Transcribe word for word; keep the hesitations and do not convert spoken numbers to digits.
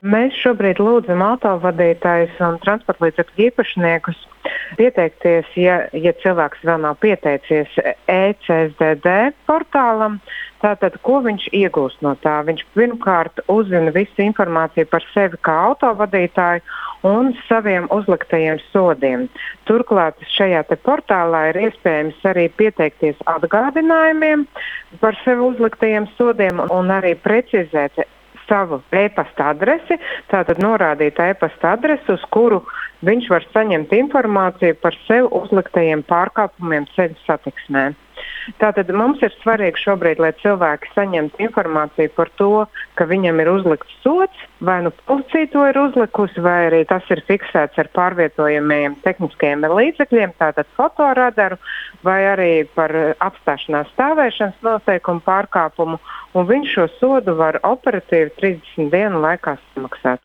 Mēs šobrīd lūdzam autovadītājus un transporta līdzekļu īpašniekus pieteikties, ja, ja cilvēks vēl nav pieteicies e C S D D portālam. Tātad, ko viņš iegūst no tā? Viņš pirmkārt uzzina visu informāciju par sevi kā autovadītāju un saviem uzliktajiem sodiem. Turklāt šajā te portālā ir iespējams arī pieteikties atgādinājumiem par sevi uzliktajiem sodiem un arī precizēt savu e-pasta adresi, tātad norādīt e-pasta adresi, uz kuru viņš var saņemt informāciju par sev uzliktajiem pārkāpumiem ceļu satiksmē. Tātad mums ir svarīgi šobrīd, lai cilvēki saņemtu informāciju par to, ka viņam ir uzlikts sods, vai nu policija to ir uzlikusi, vai arī tas ir fiksēts ar pārvietojamajiem tehniskajiem līdzekļiem, tātad fotoradaru, vai arī par apstāšanās stāvēšanas noteikumu pārkāpumu, un viņš šo sodu var operatīvi trīsdesmit dienu laikā samaksāt.